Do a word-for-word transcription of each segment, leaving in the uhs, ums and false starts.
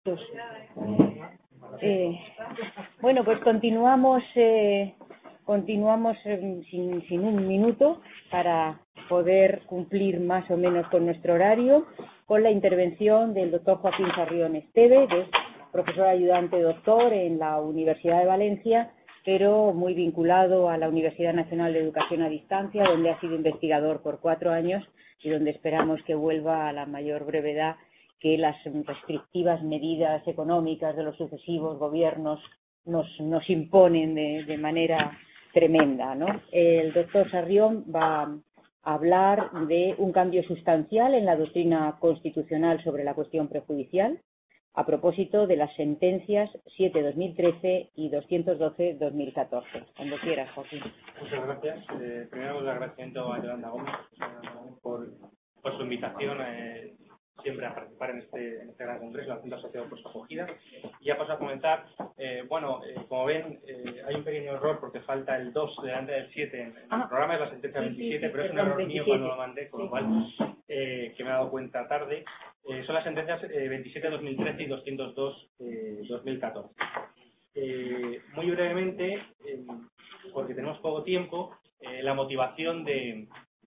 minutos. Eh, bueno, pues continuamos, eh, continuamos eh, sin, sin un minuto para poder cumplir más o menos con nuestro horario, con la intervención del doctor Joaquín Sarrión Esteve, que es profesor ayudante doctor en la Universidad de Valencia, pero muy vinculado a la Universidad Nacional de Educación a Distancia, donde ha sido investigador por cuatro años y donde esperamos que vuelva a la mayor brevedad, que las restrictivas medidas económicas de los sucesivos gobiernos nos, nos imponen de, de manera tremenda, ¿no? El doctor Sarrión va a hablar de un cambio sustancial en la doctrina constitucional sobre la cuestión prejudicial, a propósito de las sentencias siete dos mil trece y doscientos doce dos mil catorce. Cuando quieras, Joaquín. Muchas gracias. Eh, primero, el agradecimiento a Yolanda Gómez por, por su invitación eh, siempre a participar en este, en este gran congreso, la Junta Asociada por su acogida. Y ya paso a comentar, eh, bueno, eh, como ven, eh, hay un pequeño error porque falta el dos delante del siete. En, en ah, el programa es la sentencia sí, veintisiete, sí, sí, pero es un perdón, error veintisiete. mío cuando lo mandé, con Sí. lo cual eh, que me he dado cuenta tarde. Eh, son las sentencias eh, veintisiete dos mil trece y doscientos dos dos mil catorce. Eh, muy brevemente, eh, porque tenemos poco tiempo, eh, la motivación de,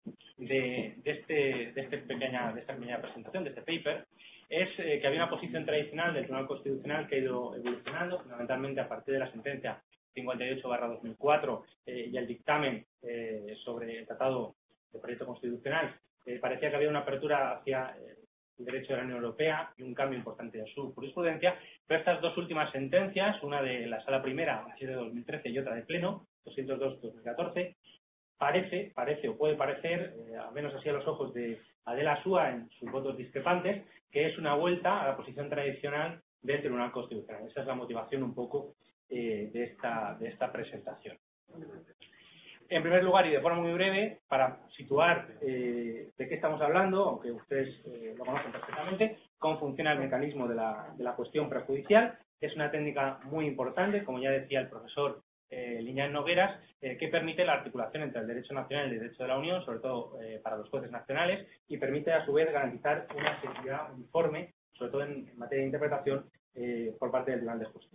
de, de, este, de, este pequeña, de esta pequeña presentación, de este paper, es eh, que había una posición tradicional del Tribunal Constitucional que ha ido evolucionando, fundamentalmente a partir de la sentencia cincuenta y ocho barra dos mil cuatro eh, y el dictamen eh, sobre el Tratado de Proyecto Constitucional. Eh, parecía que había una apertura hacia eh, el derecho de la Unión Europea y un cambio importante en su jurisprudencia, pero estas dos últimas sentencias, una de la Sala Primera, de dos mil trece, y otra de Pleno, doscientos dos dos mil catorce, parece, parece o puede parecer, eh, al menos así a los ojos de Adela Asúa en sus votos discrepantes, que es una vuelta a la posición tradicional del Tribunal Constitucional. Esa es la motivación un poco eh, de, esta, de esta presentación. En primer lugar, y de forma muy breve, para situar eh, de qué estamos hablando, aunque ustedes eh, lo conocen perfectamente, cómo funciona el mecanismo de la, de la cuestión prejudicial. Es una técnica muy importante, como ya decía el profesor eh, Liñán Nogueras, eh, que permite la articulación entre el derecho nacional y el derecho de la Unión, sobre todo eh, para los jueces nacionales, y permite a su vez garantizar una efectividad uniforme, sobre todo en, en materia de interpretación, eh, por parte del Tribunal de Justicia.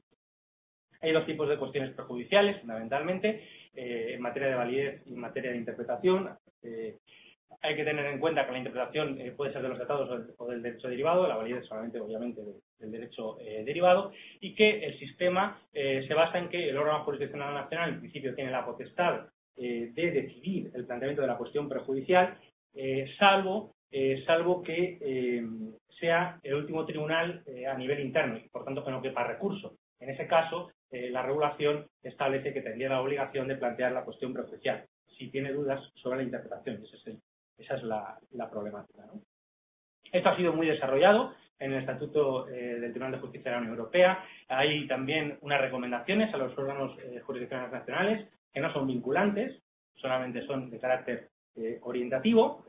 Hay dos tipos de cuestiones prejudiciales, fundamentalmente, eh, en materia de validez y en materia de interpretación. Eh, hay que tener en cuenta que la interpretación eh, puede ser de los tratados o del, o del derecho derivado, la validez solamente, obviamente, de, del derecho eh, derivado, y que el sistema eh, se basa en que el órgano jurisdiccional nacional, en principio, tiene la potestad eh, de decidir el planteamiento de la cuestión prejudicial, eh, salvo, eh, salvo que eh, sea el último tribunal eh, a nivel interno, y por tanto que no quepa recurso. En ese caso, eh, la regulación establece que tendría la obligación de plantear la cuestión prejudicial, si tiene dudas sobre la interpretación. Ese es el, esa es la, la problemática, ¿no? Esto ha sido muy desarrollado en el Estatuto eh, del Tribunal de Justicia de la Unión Europea. Hay también unas recomendaciones a los órganos eh, jurisdiccionales nacionales que no son vinculantes, solamente son de carácter eh, orientativo.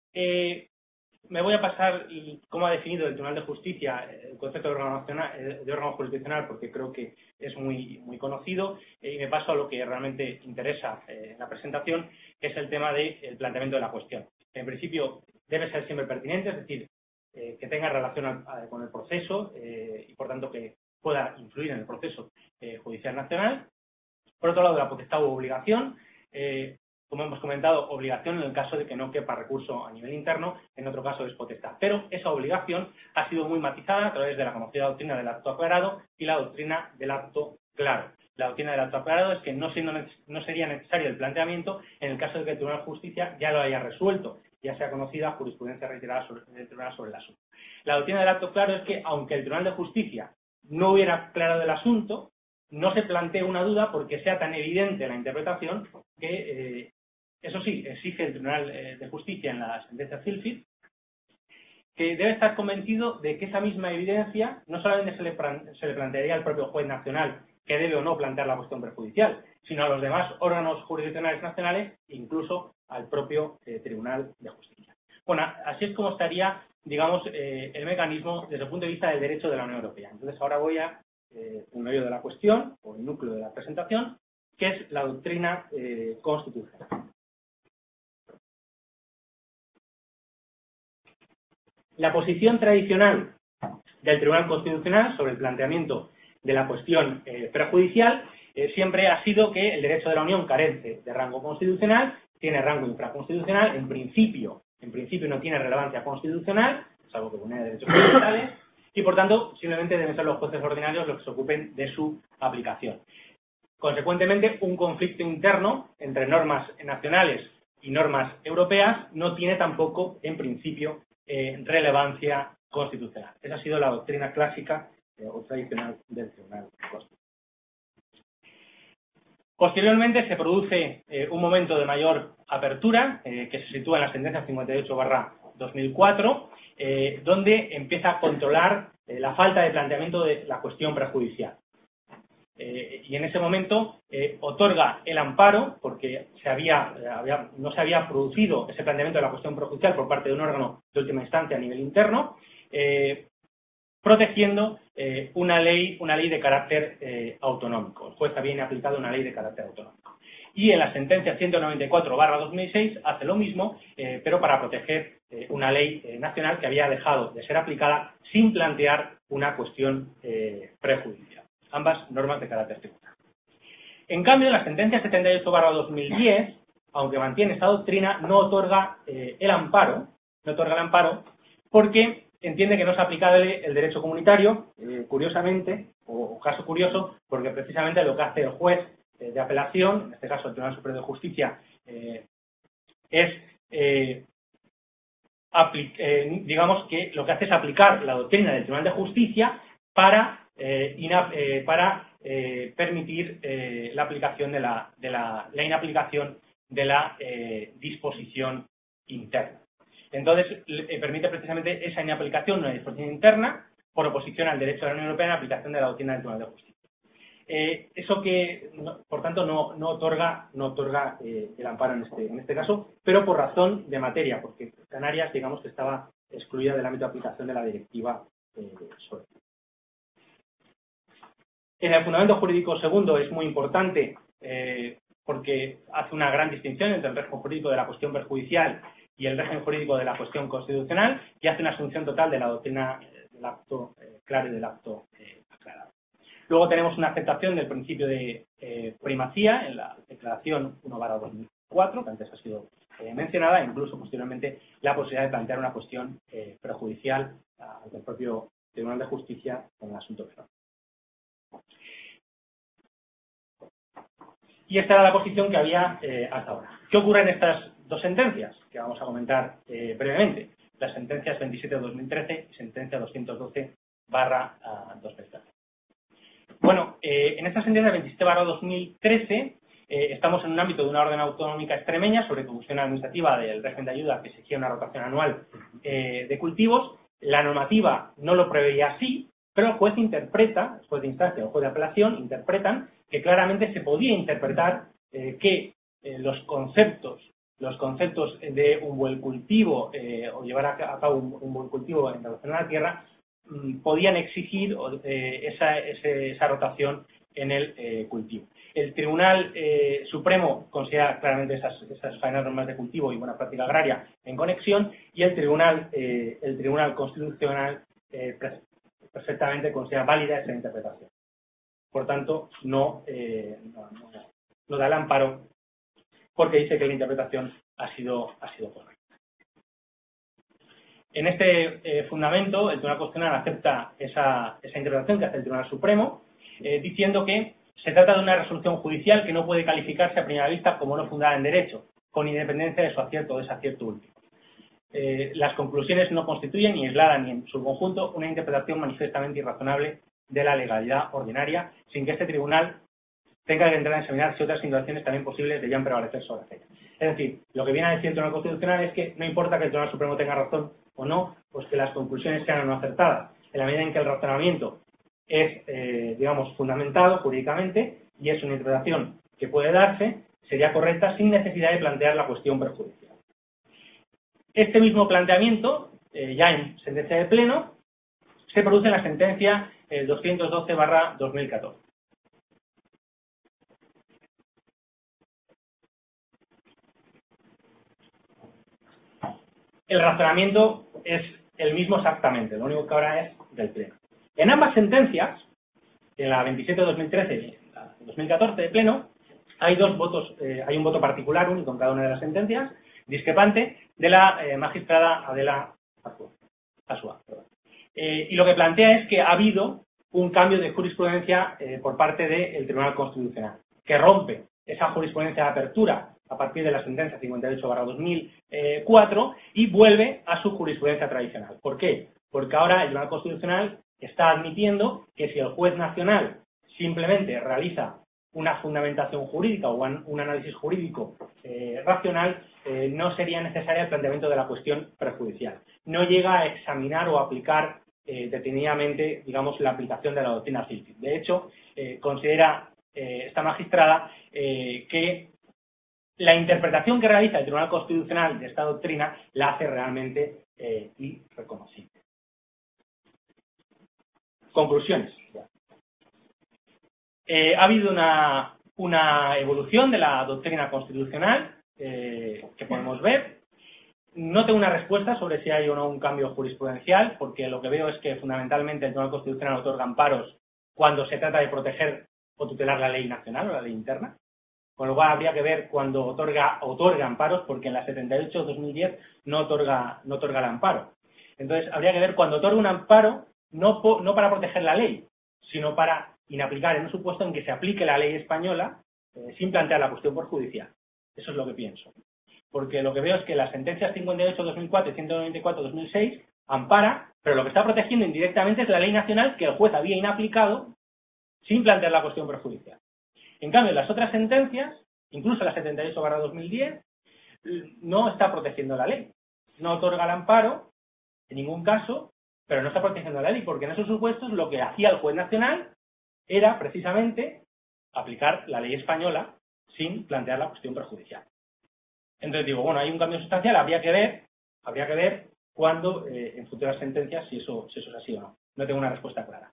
Eh, Me voy a pasar cómo ha definido el Tribunal de Justicia el concepto de órgano, nacional, de órgano jurisdiccional, porque creo que es muy, muy conocido, y me paso a lo que realmente interesa en la presentación, que es el tema del planteamiento de la cuestión. En principio debe ser siempre pertinente, es decir, eh, que tenga relación al, con el proceso eh, y por tanto que pueda influir en el proceso eh, judicial nacional. Por otro lado, la potestad u obligación. Eh, Como hemos comentado, obligación en el caso de que no quepa recurso a nivel interno, en otro caso es potestad. Pero esa obligación ha sido muy matizada a través de la conocida doctrina del acto aclarado y la doctrina del acto claro. La doctrina del acto aclarado es que no, siendo, no sería necesario el planteamiento en el caso de que el Tribunal de Justicia ya lo haya resuelto, ya sea conocida jurisprudencia reiterada sobre, del Tribunal sobre el asunto. La doctrina del acto claro es que, aunque el Tribunal de Justicia no hubiera aclarado el asunto, no se plantee una duda porque sea tan evidente la interpretación que, eh, eso sí, exige el Tribunal de Justicia en la sentencia Zilfit, que debe estar convencido de que esa misma evidencia no solamente se le, se le plantearía al propio juez nacional que debe o no plantear la cuestión prejudicial, sino a los demás órganos jurisdiccionales nacionales, incluso al propio eh, Tribunal de Justicia. Bueno, así es como estaría, digamos, eh, el mecanismo desde el punto de vista del derecho de la Unión Europea. Entonces ahora voy a eh, un medio de la cuestión, o el núcleo de la presentación, que es la doctrina eh, constitucional. La posición tradicional del Tribunal Constitucional sobre el planteamiento de la cuestión eh, prejudicial eh, siempre ha sido que el derecho de la Unión carece de rango constitucional, tiene rango infraconstitucional, en principio, en principio no tiene relevancia constitucional, salvo que vulnere derechos fundamentales, y por tanto simplemente deben ser los jueces ordinarios los que se ocupen de su aplicación. Consecuentemente, un conflicto interno entre normas nacionales y normas europeas no tiene tampoco, en principio, eh, relevancia constitucional. Esa ha sido la doctrina clásica eh, o tradicional del Tribunal Constitucional. Posteriormente se produce eh, un momento de mayor apertura, eh, que se sitúa en la sentencia cincuenta y ocho barra dos mil cuatro, eh, donde empieza a controlar eh, la falta de planteamiento de la cuestión prejudicial. Eh, y en ese momento eh, otorga el amparo, porque se había, había, no se había producido ese planteamiento de la cuestión prejudicial por parte de un órgano de última instancia a nivel interno, eh, protegiendo eh, una ley una ley de carácter eh, autonómico. El juez había inaplicado una ley de carácter autonómico. Y en la sentencia ciento noventa y cuatro barra dos mil seis hace lo mismo, eh, pero para proteger eh, una ley eh, nacional que había dejado de ser aplicada sin plantear una cuestión eh, prejudicial. Ambas normas de carácter tributario. En cambio, la sentencia setenta y ocho barra dos mil diez, aunque mantiene esta doctrina, no otorga eh, el amparo, no otorga el amparo, porque entiende que no es aplicable el derecho comunitario, eh, curiosamente, o, o caso curioso, porque precisamente lo que hace el juez eh, de apelación, en este caso el Tribunal Superior de Justicia, eh, es, eh, eh, digamos que lo que hace es aplicar la doctrina del Tribunal de Justicia para Eh, ina, eh, para eh, permitir eh, la aplicación de la, de la, la inaplicación de la eh, disposición interna. Entonces, eh, permite precisamente esa inaplicación de una disposición interna por oposición al derecho de la Unión Europea en la aplicación de la doctrina del Tribunal de Justicia. Eh, eso que, no, por tanto, no, no otorga, no otorga eh, el amparo en este, en este caso, pero por razón de materia, porque Canarias, digamos que estaba excluida del ámbito de aplicación de la directiva eh, sobre. En el fundamento jurídico segundo es muy importante eh, porque hace una gran distinción entre el régimen jurídico de la cuestión perjudicial y el régimen jurídico de la cuestión constitucional y hace una asunción total de la doctrina eh, del acto eh, claro y del acto eh, aclarado. Luego tenemos una aceptación del principio de eh, primacía en la declaración uno barra dos mil cuatro, que antes ha sido eh, mencionada, e incluso posteriormente la posibilidad de plantear una cuestión eh, perjudicial ante el propio Tribunal de Justicia en el asunto penal. Y esta era la posición que había eh, hasta ahora. ¿Qué ocurre en estas dos sentencias? Que vamos a comentar eh, brevemente. Las sentencias veintisiete barra dos mil trece y sentencia doscientos doce barra dos mil trece. Bueno, eh, en esta sentencia veintisiete barra dos mil trece eh, estamos en un ámbito de una orden autonómica extremeña sobre ejecución administrativa del régimen de ayuda que exigía una rotación anual eh, de cultivos. La normativa no lo preveía así, pero el juez interpreta, el juez de instancia o el juez de apelación interpretan que claramente se podía interpretar eh, que eh, los conceptos los conceptos de un buen cultivo eh, o llevar a cabo un, un buen cultivo en relación a la tierra mmm, podían exigir eh, esa, ese, esa rotación en el eh, cultivo. El Tribunal eh, Supremo considera claramente esas, esas faenas normas de cultivo y buena práctica agraria en conexión, y el Tribunal, eh, el Tribunal Constitucional eh, perfectamente considera válida esa interpretación. Por tanto, no, eh, no, no, no da el amparo porque dice que la interpretación ha sido, ha sido correcta. En este eh, fundamento, el Tribunal Constitucional acepta esa, esa interpretación que hace el Tribunal Supremo, eh, diciendo que se trata de una resolución judicial que no puede calificarse a primera vista como no fundada en derecho, con independencia de su acierto o desacierto último. Eh, las conclusiones no constituyen, ni aislada ni en su conjunto, una interpretación manifiestamente irrazonable de la legalidad ordinaria, sin que este tribunal tenga que entrar a examinar si otras situaciones también posibles debían prevalecer sobre ella. Es decir, lo que viene a decir el Tribunal Constitucional es que no importa que el Tribunal Supremo tenga razón o no, pues que las conclusiones sean o no acertadas, en la medida en que el razonamiento es, eh, digamos, fundamentado jurídicamente y es una interpretación que puede darse, sería correcta sin necesidad de plantear la cuestión perjudicial. Este mismo planteamiento, eh, ya en sentencia de pleno, se produce en la sentencia eh, doscientos doce barra dos mil catorce. El razonamiento es el mismo exactamente, lo único que ahora es del Pleno. En ambas sentencias, en la veintisiete de dos mil trece y en la dos mil catorce de Pleno, hay dos votos, eh, hay un voto particular único en cada una de las sentencias, discrepante, de la eh, magistrada Adela Asúa. Eh, y lo que plantea es que ha habido un cambio de jurisprudencia eh, por parte del Tribunal Constitucional, que rompe esa jurisprudencia de apertura a partir de la sentencia cincuenta y ocho barra dos mil cuatro y vuelve a su jurisprudencia tradicional. ¿Por qué? Porque ahora el Tribunal Constitucional está admitiendo que si el juez nacional simplemente realiza una fundamentación jurídica o un análisis jurídico eh, racional, eh, no sería necesario el planteamiento de la cuestión prejudicial. No llega a examinar o aplicar eh, detenidamente, digamos, la aplicación de la doctrina Zilphiz. De hecho, eh, considera eh, esta magistrada eh, que la interpretación que realiza el Tribunal Constitucional de esta doctrina la hace realmente eh, irreconocible. Conclusiones. Eh, ha habido una, una evolución de la doctrina constitucional eh, que podemos ver. No tengo una respuesta sobre si hay o no un cambio jurisprudencial, porque lo que veo es que fundamentalmente el Tribunal Constitucional otorga amparos cuando se trata de proteger o tutelar la ley nacional o la ley interna. Con lo cual habría que ver cuando otorga, otorga amparos, porque en la setenta y ocho de dos mil diez no otorga, no otorga el amparo. Entonces habría que ver cuando otorga un amparo, no, po, no para proteger la ley, sino para inaplicar en un supuesto en que se aplique la ley española eh, sin plantear la cuestión por judicial. Eso es lo que pienso. Porque lo que veo es que las sentencias cincuenta y ocho de dos mil cuatro y ciento noventa y cuatro de dos mil seis ampara, pero lo que está protegiendo indirectamente es la ley nacional que el juez había inaplicado sin plantear la cuestión por judicial. En cambio, las otras sentencias, incluso la setenta y ocho barra dos mil diez, no está protegiendo la ley. No otorga el amparo, en ningún caso, pero no está protegiendo la ley, porque en esos supuestos lo que hacía el juez nacional era, precisamente, aplicar la ley española sin plantear la cuestión perjudicial. Entonces digo, bueno, hay un cambio sustancial, habría que ver, habría que ver cuándo, eh, en futuras sentencias, si eso, si eso es así o no. No tengo una respuesta clara.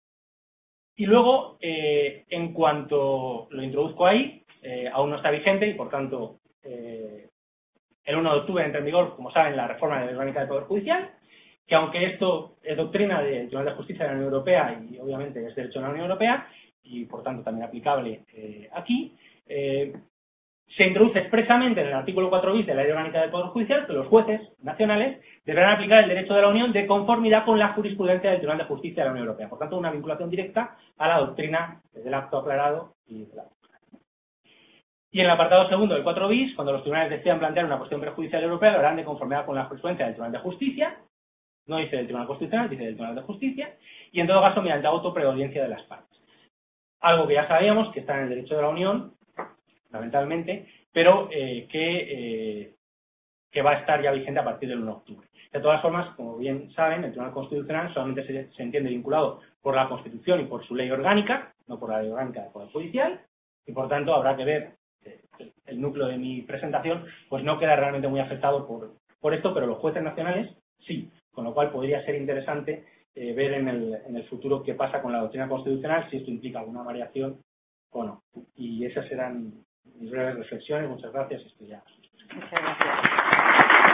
Y luego, eh, en cuanto lo introduzco ahí, eh, aún no está vigente y, por tanto, eh, el uno de octubre entra en vigor, como saben, la reforma de la Orgánica del Poder Judicial, que aunque esto es doctrina del Tribunal de Justicia de la Unión Europea y, obviamente, es derecho de la Unión Europea, y, por tanto, también aplicable eh, aquí, eh, se introduce expresamente en el artículo cuatro bis de la Ley Orgánica del Poder Judicial que los jueces nacionales deberán aplicar el derecho de la Unión de conformidad con la jurisprudencia del Tribunal de Justicia de la Unión Europea. Por tanto, una vinculación directa a la doctrina del acto aclarado y de la doctrina. Y en el apartado segundo del cuatro bis, cuando los tribunales decidan plantear una cuestión prejudicial europea, lo harán de conformidad con la jurisprudencia del Tribunal de Justicia, no dice del Tribunal Constitucional, dice del Tribunal de Justicia, y en todo caso mediante autopreaudiencia de las partes. Algo que ya sabíamos que está en el derecho de la Unión, fundamentalmente, pero eh, que, eh, que va a estar ya vigente a partir del uno de octubre. De todas formas, como bien saben, el Tribunal Constitucional solamente se, se entiende vinculado por la Constitución y por su ley orgánica, no por la ley orgánica del Poder Judicial, y por tanto habrá que ver, eh, el, el núcleo de mi presentación, pues no queda realmente muy afectado por, por esto, pero los jueces nacionales sí, con lo cual podría ser interesante eh, ver en el, en el futuro qué pasa con la doctrina constitucional, si esto implica alguna variación o no. Y esas serán mis breves reflexiones. Muchas gracias. Esto ya. Muchas gracias.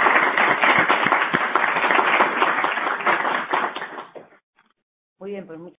Muy bien, pues muchas